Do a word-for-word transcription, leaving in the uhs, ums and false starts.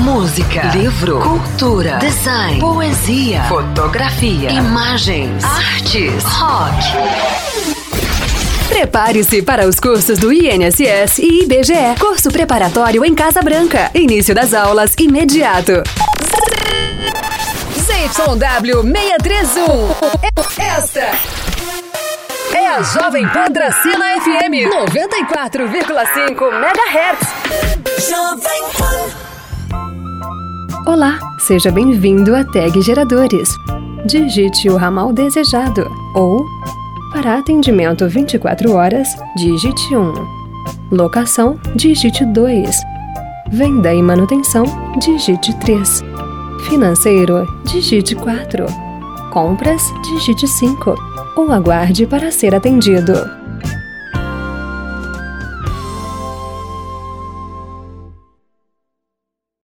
música, livro, cultura, design, poesia, fotografia, imagens, artes, rock. Prepare-se para os cursos do I N S S e I B G E. Curso preparatório em Casa Branca. Início das aulas imediato. Z Y W seiscentos e trinta e um. Esta é a Jovem Pan Dracena F M noventa e quatro vírgula cinco megahertz. Jovem Pan. Olá, seja bem-vindo a Tag Geradores. Digite o ramal desejado ou, para atendimento vinte e quatro horas, digite um. Locação, digite dois. Venda e manutenção, digite três. Financeiro, digite quatro. Compras, digite cinco. Ou aguarde para ser atendido.